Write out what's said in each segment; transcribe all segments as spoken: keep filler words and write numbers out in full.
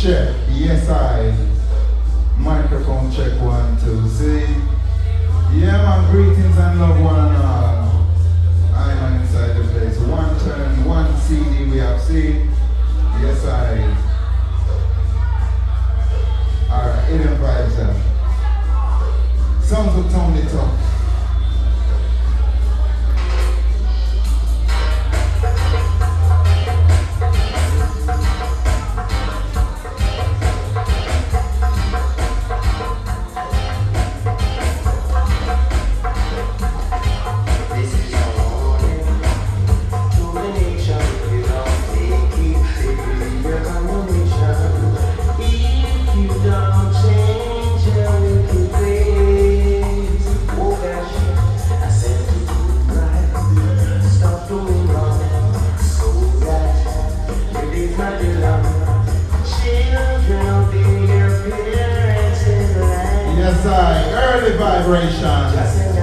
Check, yes I. Microphone check one, two, see. Yeah man, greetings and love one and all. I am inside the place. One turn, one C D we have seen. Yes I. Alright, hidden vibes then. Sounds of Tony Talk. Yes, I. Early vibration.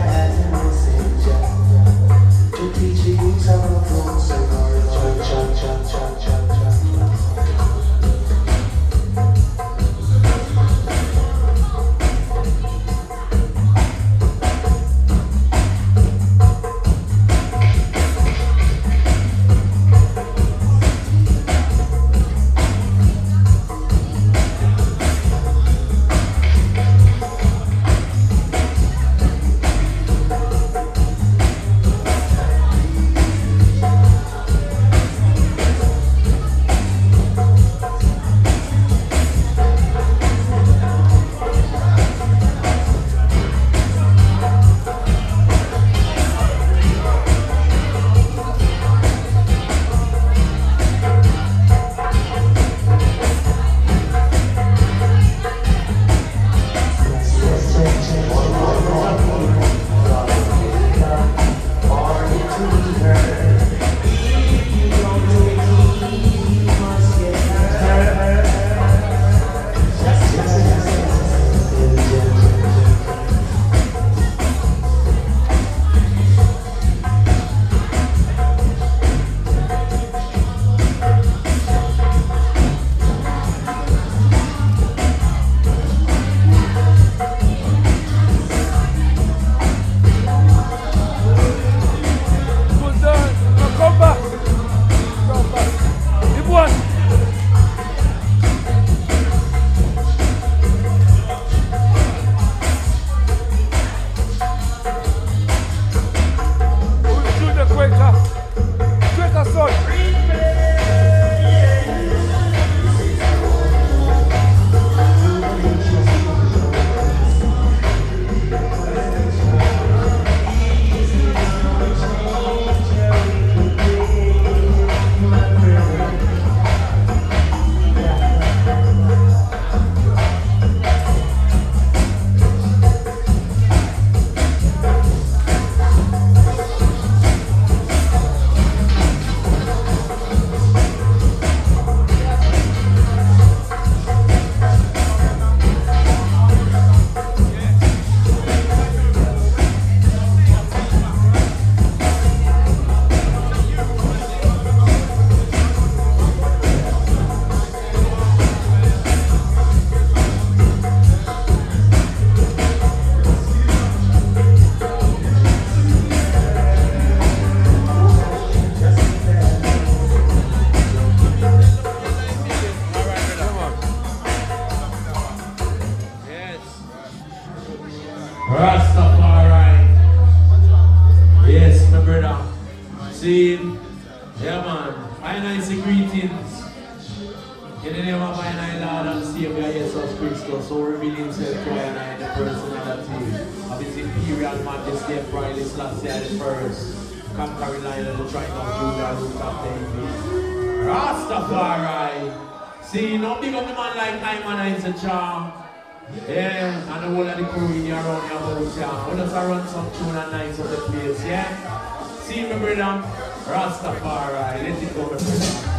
Rastafari. Yes, my brother. See, yeah man. I nice greetings. In the name of my Lord and Savior Jesus Christ, so reveal himself to I and I, the personality of his imperial majesty and priceless last year the first. Conquering lion of the tribe of Judah, root of David. Rastafari. See, no big up the man like I man is a charm. Yeah, and the whole of the crew in here around your house, yeah. We just run some tune and nights of the place, yeah? See me, brother? Rastafari, let it go, my brother.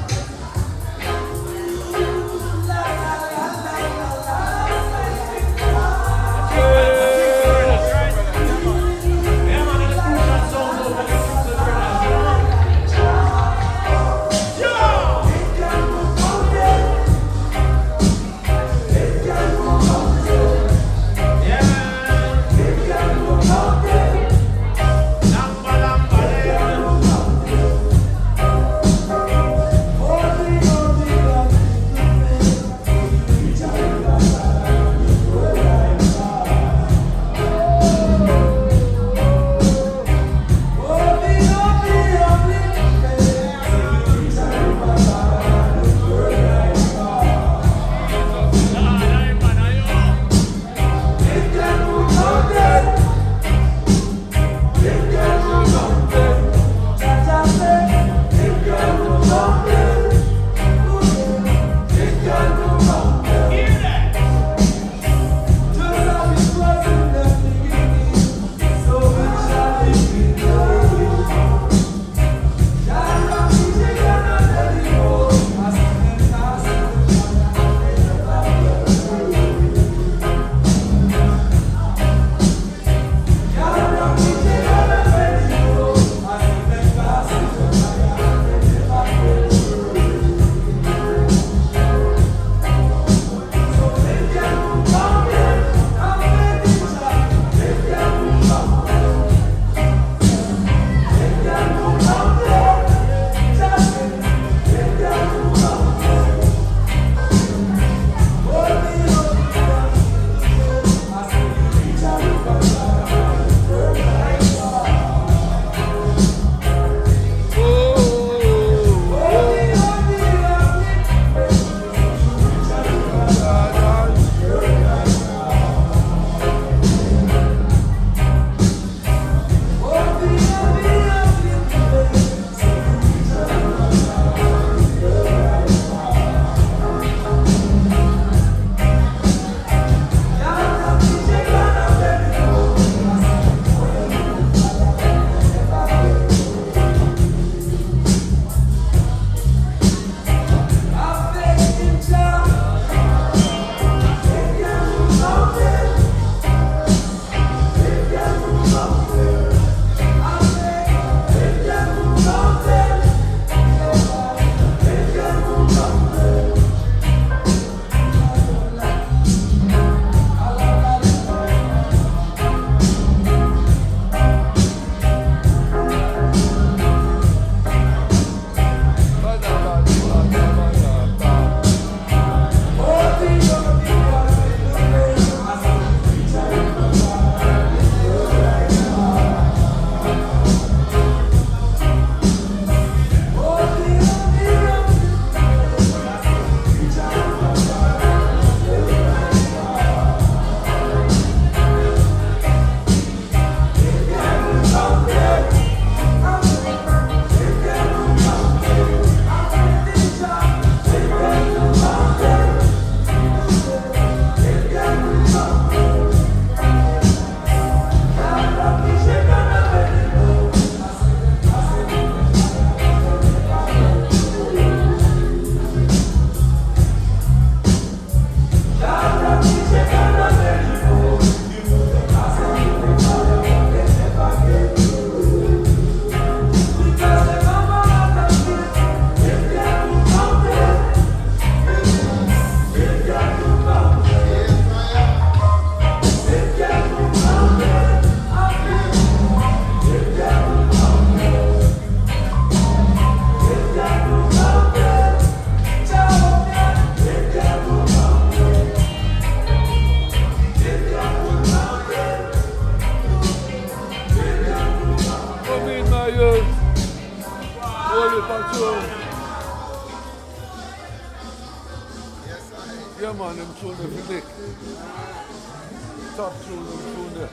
Yeah, man, them tune there for Dick. Top tune, them tune there.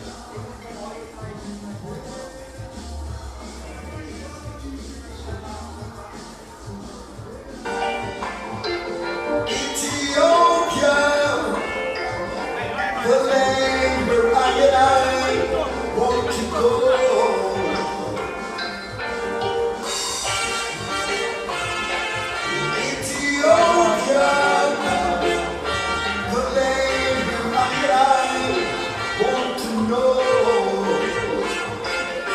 Ethiopia, the land where I and I want to go. Ethiopia, the land where I and I want to know.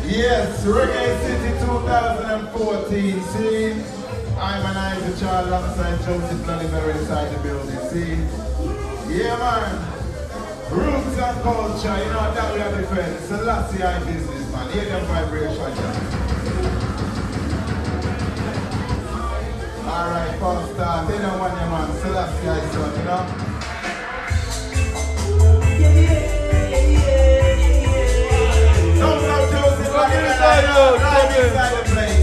Yes, Reggae City twenty fourteen, see? I'm an Isaac Child alongside Joseph Laliberry inside the building, see? Yeah, man. Roots and culture, you know that we are different. Selassie I business, man. Hear them vibration, yeah. Alright, first start. They don't want your man. Selassie I son, you know? Yeah, yeah, yeah, yeah. Don't know Joseph Laliberry right inside the place.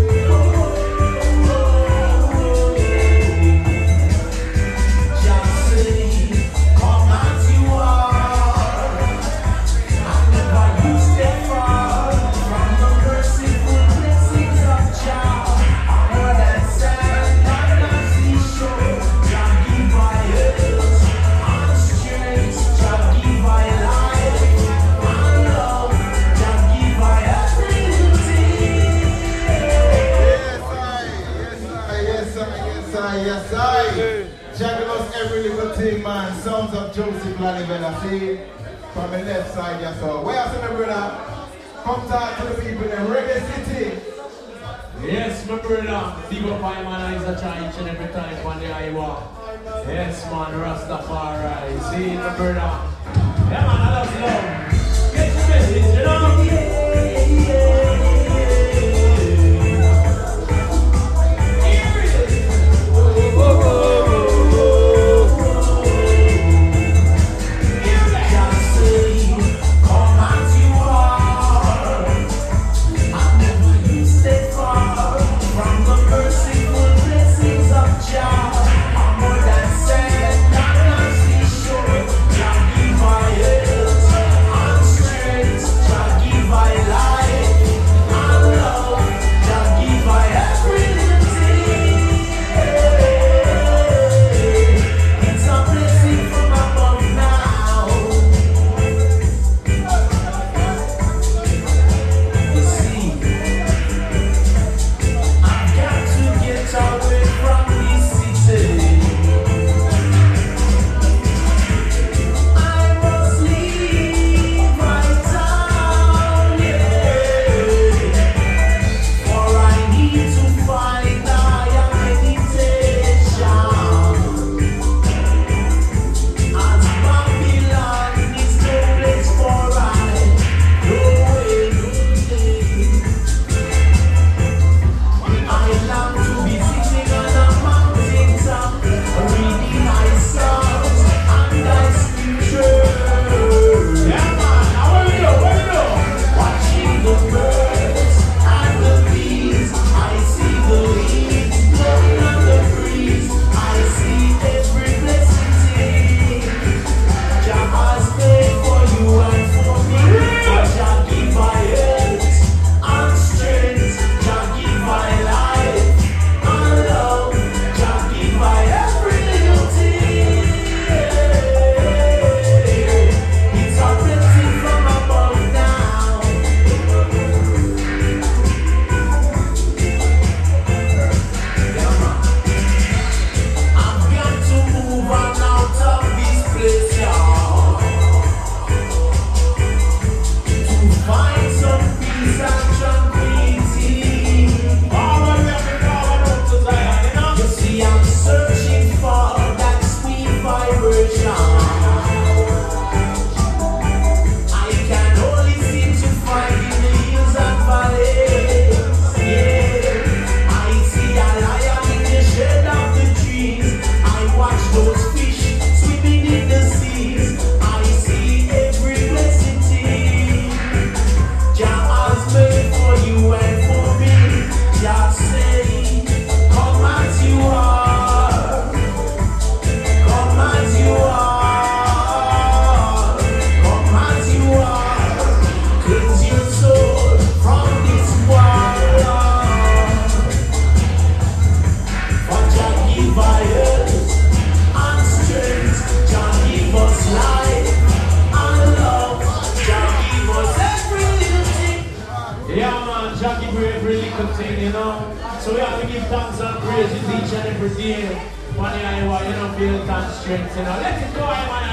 Yes, I. Checking us every little thing, man. Sounds of Joseph Lalibela, see? From the left side, yes, sir. Where else, my brother? Come talk to the people in Reggae City. Yes, my brother. Big up my man, I is a try each and every time on the Iowa. Yes, man, Rastafari. See, my brother. Yeah, man, I love love. Get your message, you know?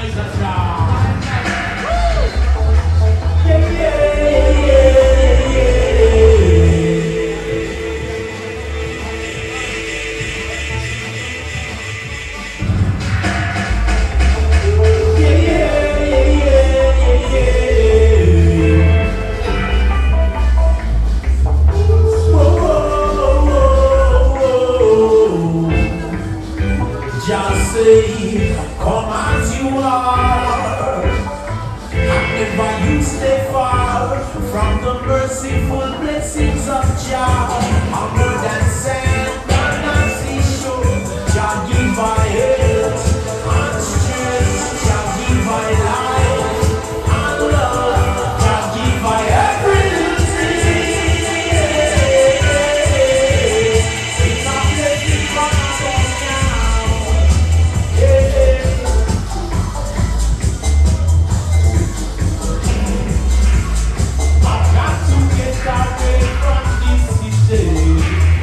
Yeah, yeah, yeah, yeah. from the merciful blessings of Jah. I'm more than sand and a seashore. Jah give I health and strength. Jah give I life and love. Jah give I everything. It's a blessing from above now. Yeah. I've got to get away from this city.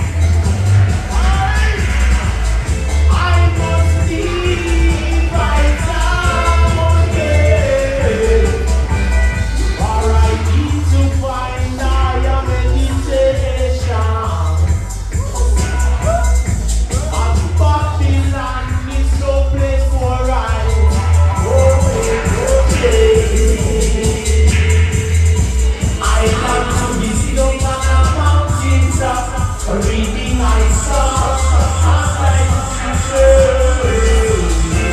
I must leave my town, yeah. For I need to find higher meditation. And Babylon is no place for I go, okay. I love to be sit up on a mountain top, reading my songs and like scripture.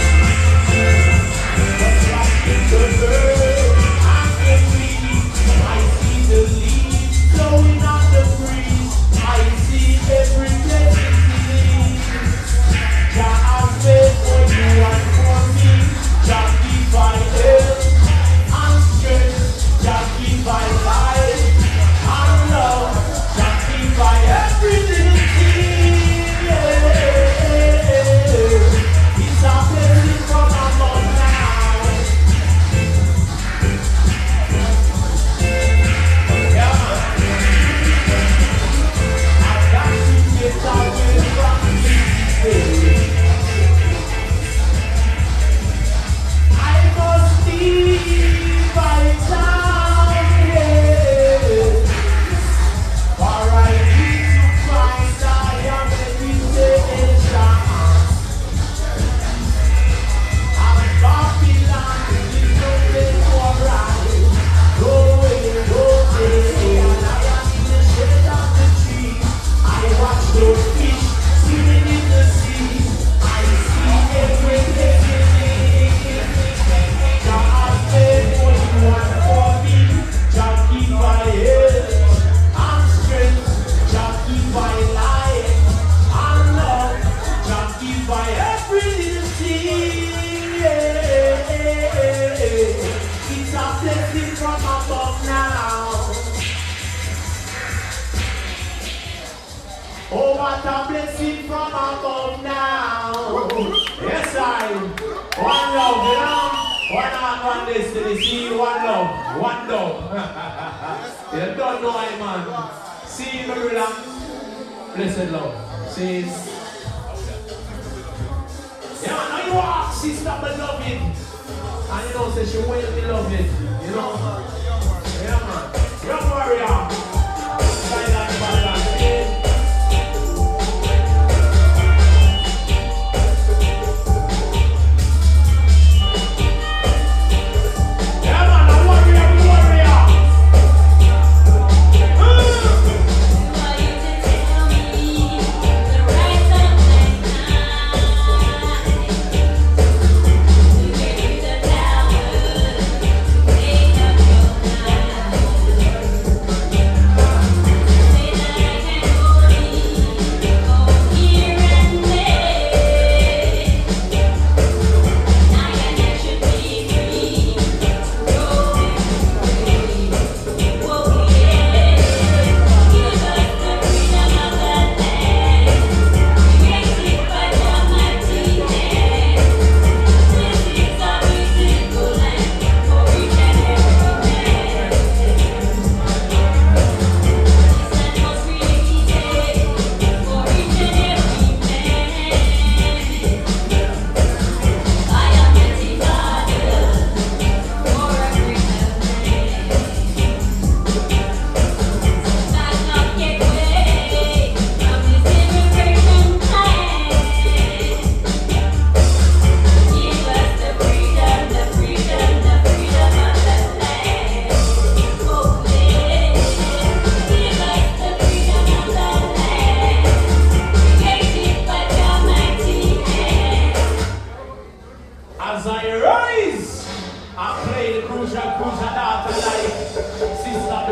Just like in the bird, I can read. I see the leaves blowing on the breeze. I see every blessing believe. Jah has made for you and for me. Jah give I health and strength. Jah give I life and love. Jah give I every little thing. Yeah. It's a blessing from above now. Yeah, man. I've got to get away from this place. I must leave my town, yeah. For I need to find higher meditation. And Babylon is no place for I go away, go away. And I am in the shade of the tree. I watch those fish swimming in the sea. I see everything. Jah has made for you and for me. Jah give I health and strength. Jah give I life and love. Jah give I every little thing. Yeah. It's a blessing from above now. Oh, what a blessing from above now. Yes, I. One love, you know. One heart, one destiny. See, one love, one love. You don't know I, man. See, my brother. Blessed love. See. Yeah, now you walk, sister, beloved. And you know, say she will be loved. You know. Yeah, man. Young warrior. Silent, silent. See. Yeah, man, a warrior, a warrior. For you to tell me the right time and time, to give you the power to make up your mind.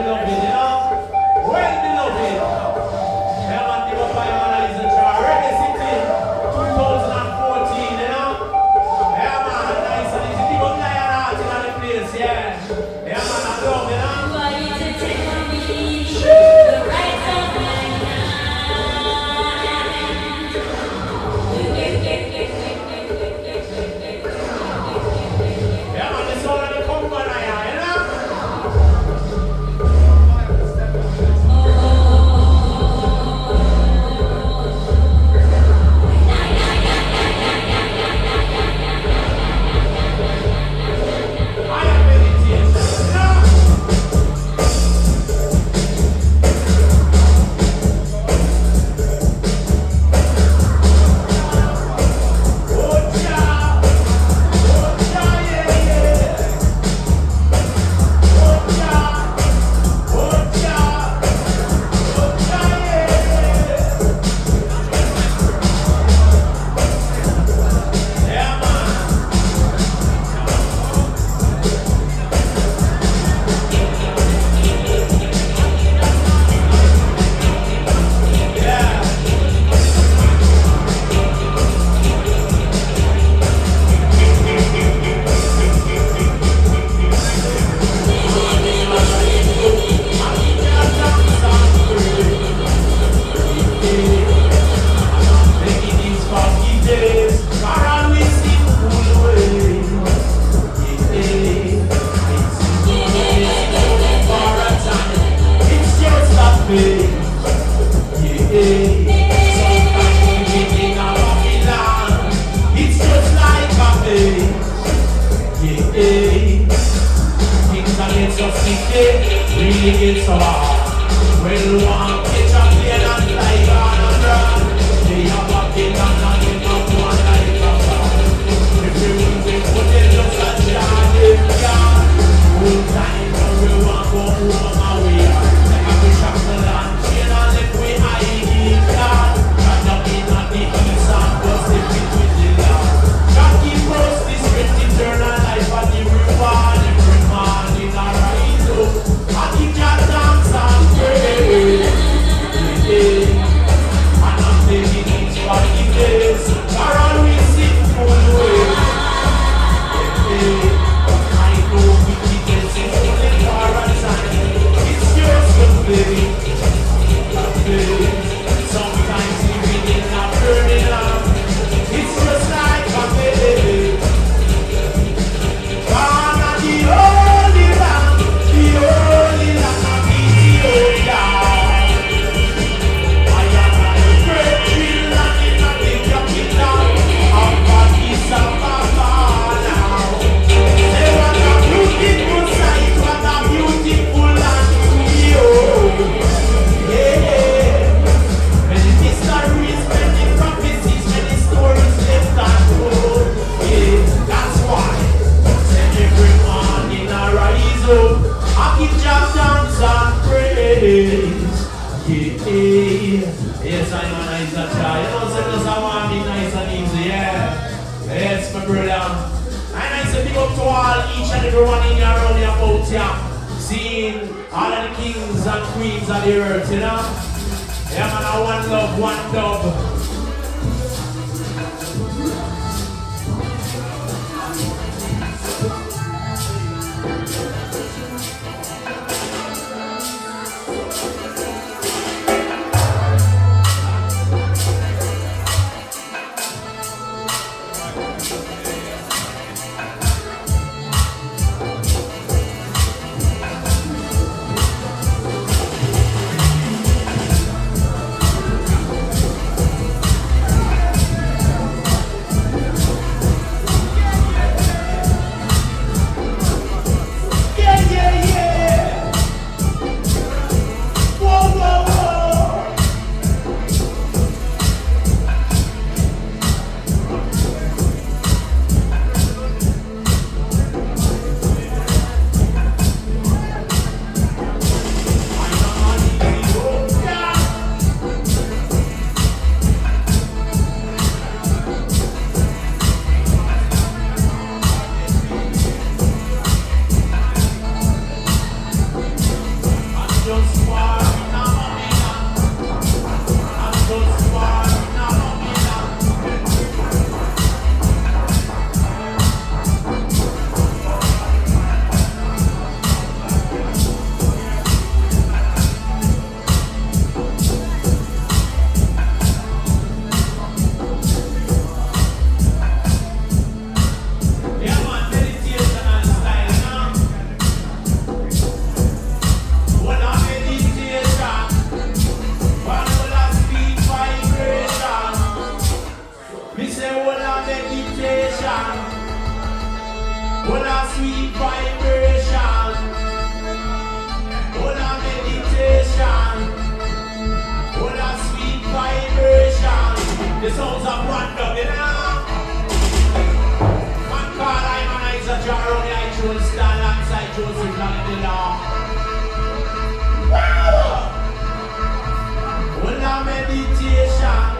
beloved, you know? Well beloved. Yeah, man, give up by man, is a jar. Reggae City, twenty fourteen, you know? Yeah, man, nice and easy. Give up Lion Heart in the place, yeah. Yeah, man, I love, you know? For you to tell me the right of my Yeah, man, this all of the Congo now, you know? I am meditation, you know? Yes, I know nice and try. You know, so just I want to be nice and easy, yeah. Yes, my brother. And I say big up to all, each and every one in your around your about here. Seeing all of the kings and queens of the earth, you know. Yeah, man, I one love, one dub. sounds of one dub, you know. Man called I Man is a jar on the iTunes stand alongside Joseph Landilla. Wow! Well, now meditation.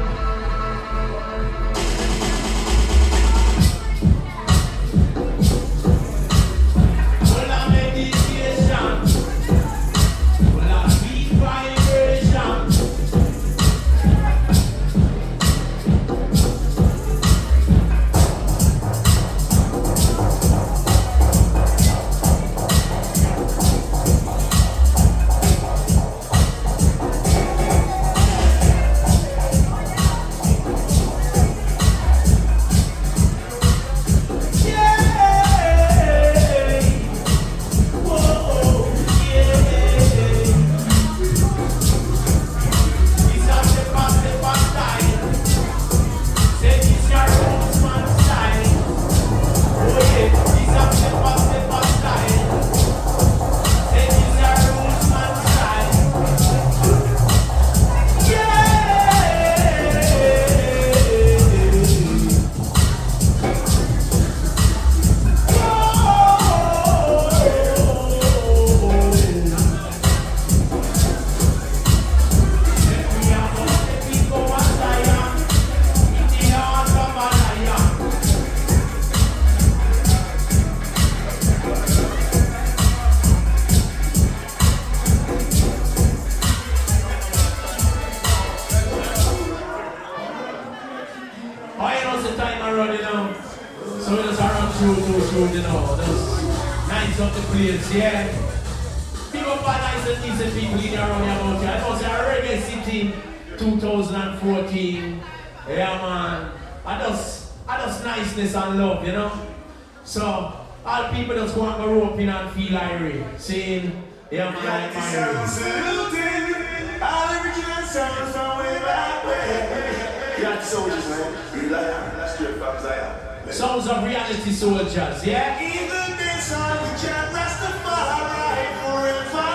Sounds of reality soldiers, yeah? Even this song, we can't Rastafari forever.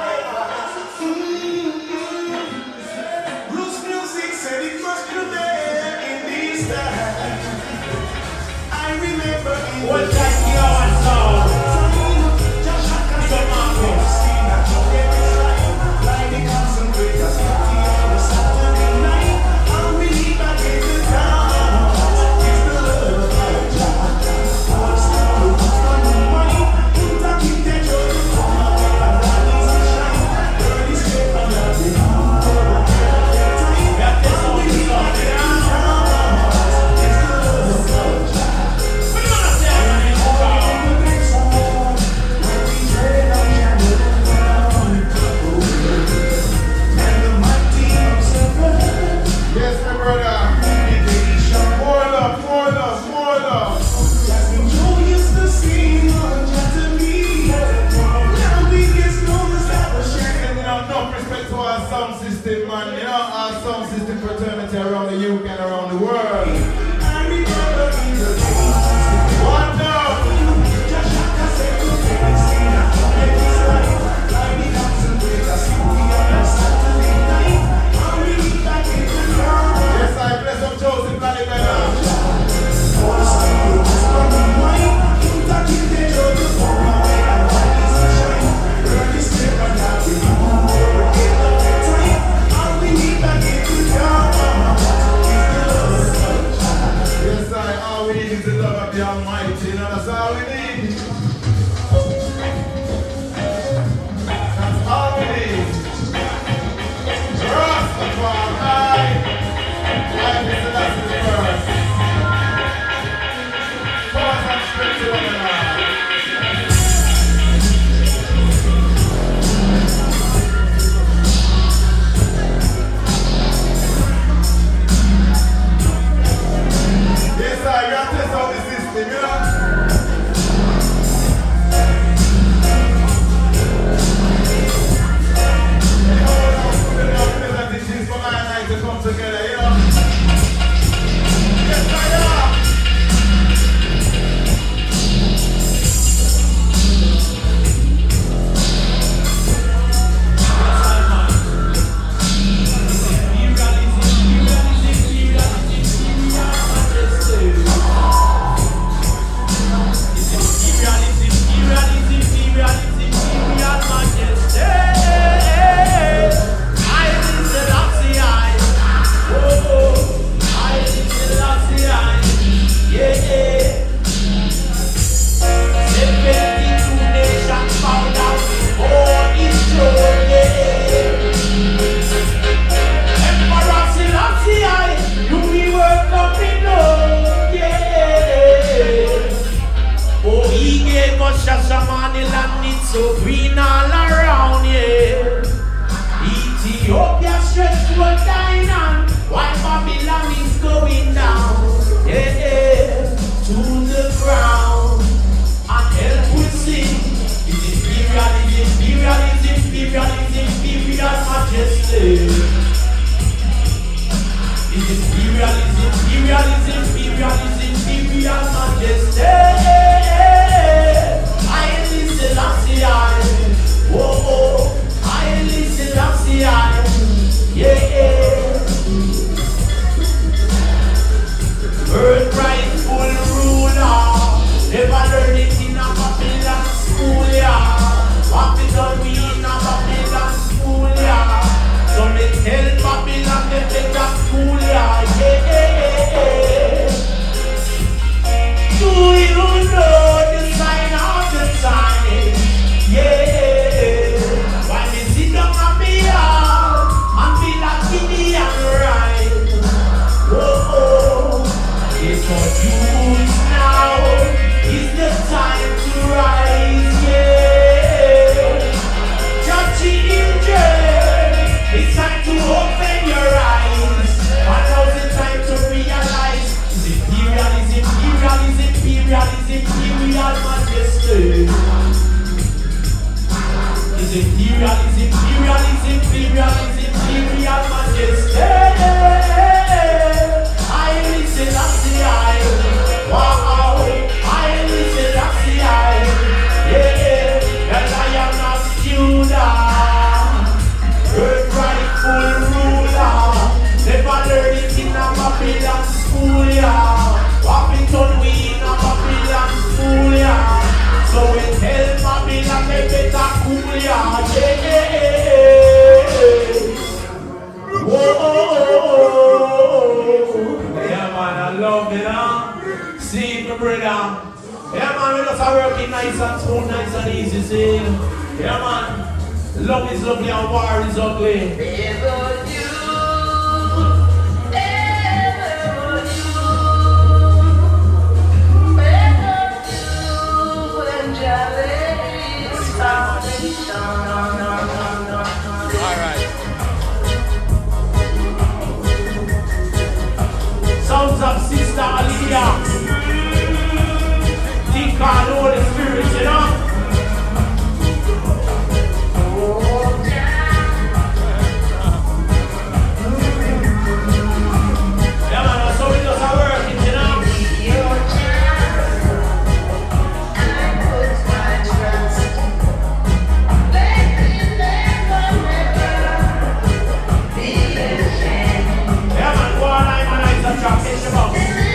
Blues music said it must be there in this time. I remember in what time you are song? Around the U K and around the world. Yes, I bless up Joseph Lalibela. imperial majesty. His imperial, his imperial, his imperial, his imperial majesty. I listen, that's the eye. Wow, I listen, that's the eye. Yeah, the lion of Judah, earth rightful ruler. Never learn it in a Babylon school, yeah. Washington we in a Babylon school, yeah. So we tell Babylon they better cool, yeah. Yeah, yeah, yeah. Whoa. Yeah, man, I love it, huh? See it, my brother. Yeah, man, we just are working nice and smooth, nice and easy, see? Yeah, man. Love is lovely and war is ugly. Sounds of Sister Aliyah. Think on the Holy Spirit, you know? Yeah, man, so we just are working, you know? Yeah, man, go on, I'm on, I'm on, I'm on.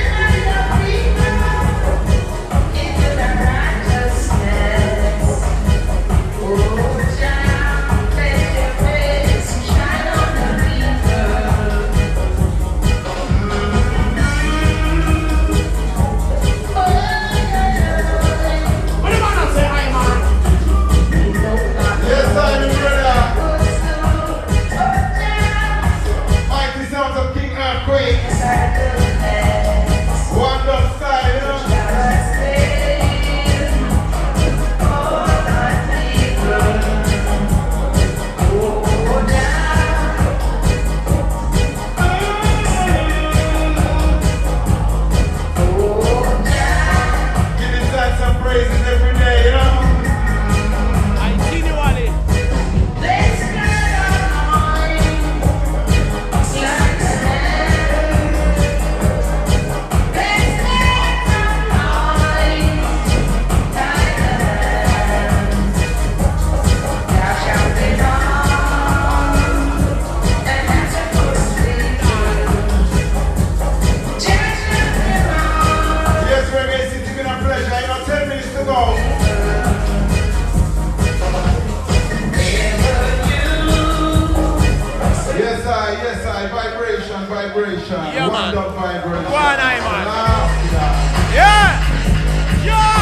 Vibration, yeah, one man. dog vibration. One eye, man. Yeah. Yeah! Yeah!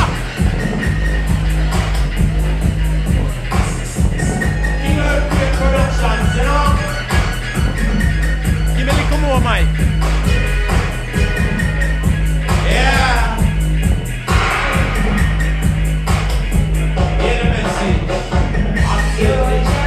King Earthquake Productions, you know? Give me a little more, Mike. Yeah. Yeah, the message. I'm killing it.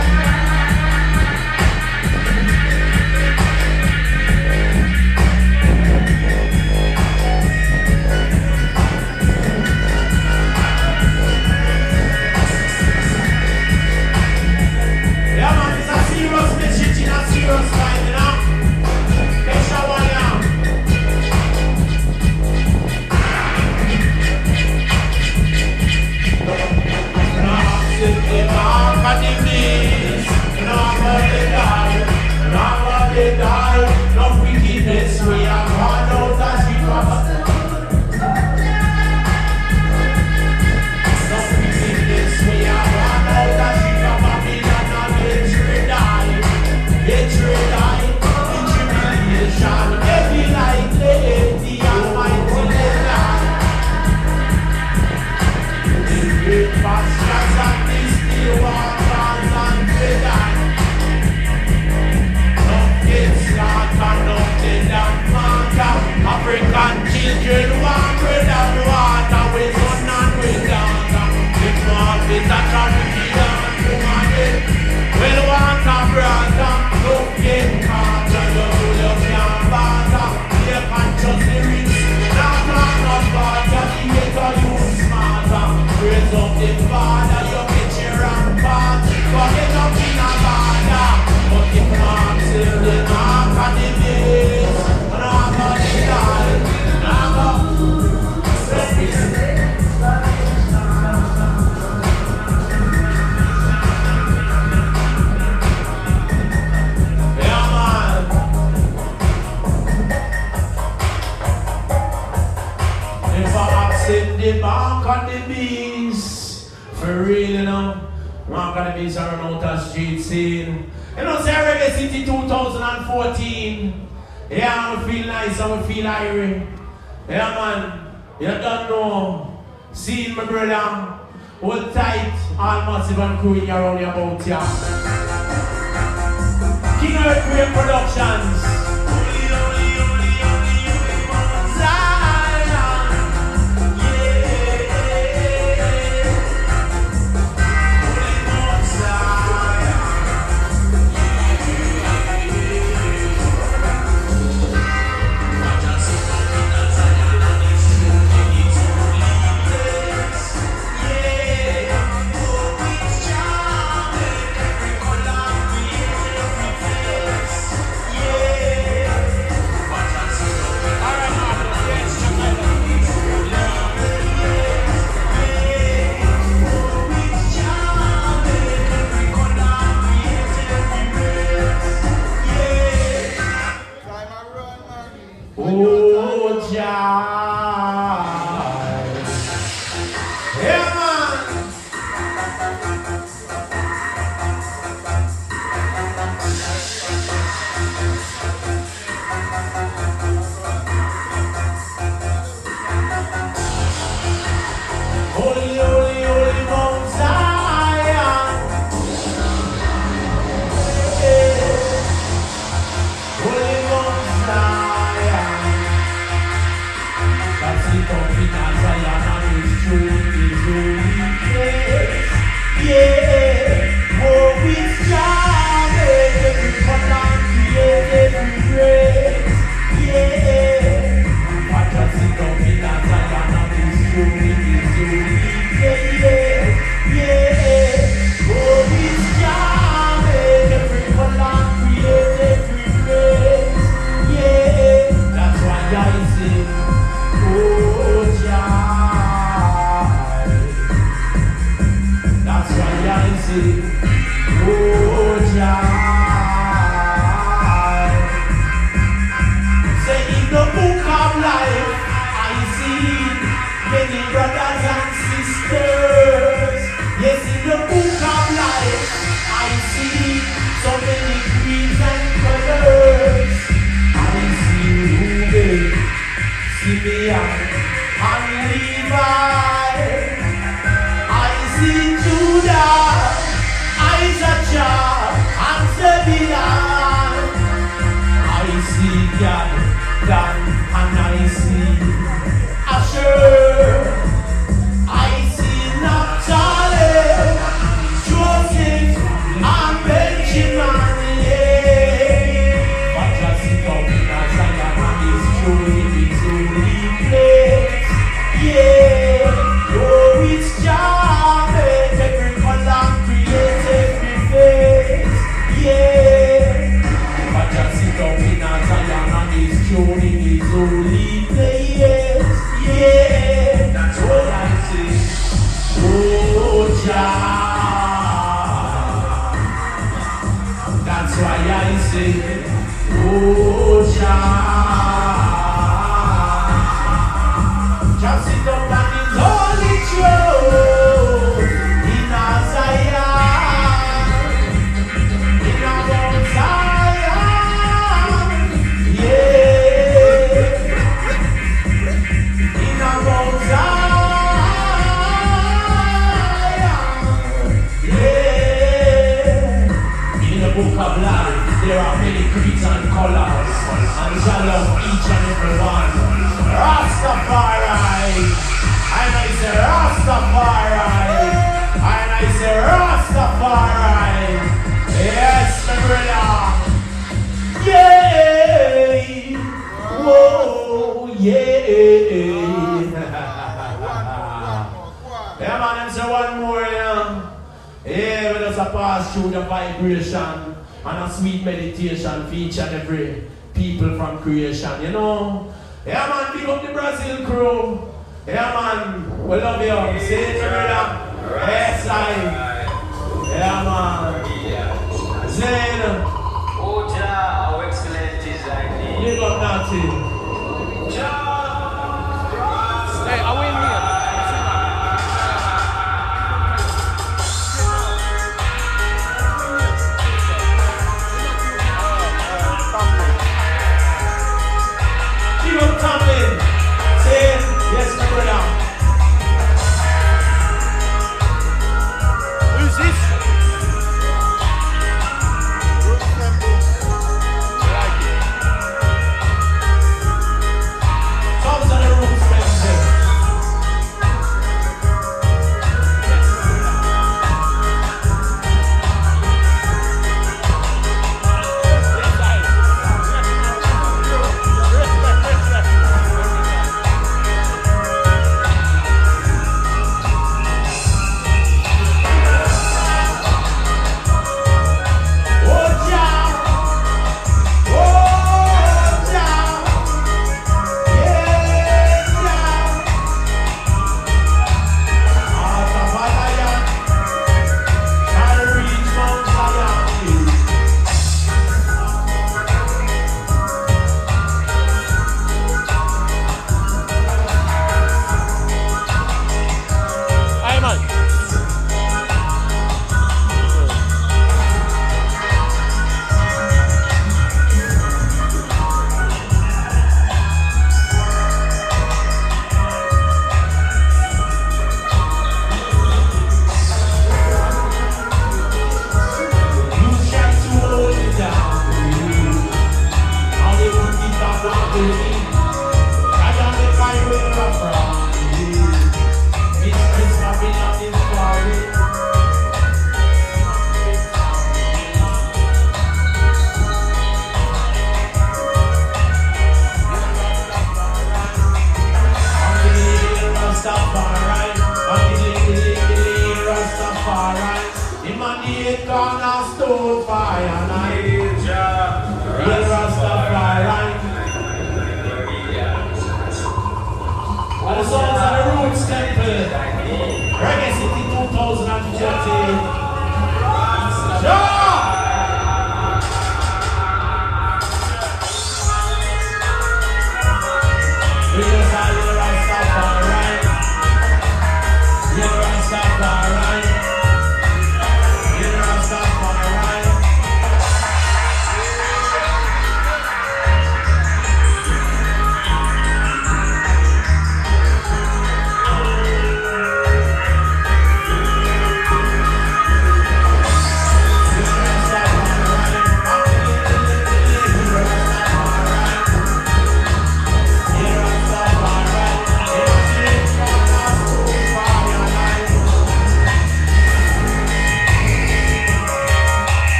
Miss Aranota Street scene. You know, say Reggae City two thousand fourteen. Yeah, I feel nice, I feel irie. Yeah, man, you don't know. See my brother, hold tight, all massive and crew in around your about here. King Earthquake Productions.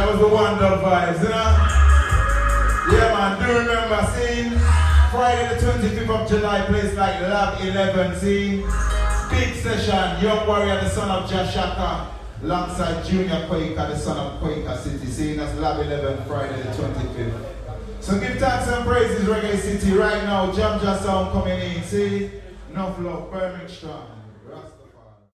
That was the Wonder Vibes, you know? Yeah, man, do remember, see? Friday the twenty-fifth of July, place like Lab eleven, see? Big session, Young Warrior, the son of Jashaka, alongside Junior Quaker, the son of Quaker City, see? That's Lab eleven, Friday the twenty-fifth. So give thanks and praises, Reggae City, right now. Jam Jam sound coming in, see? Enough love, Birmingham. Rasta.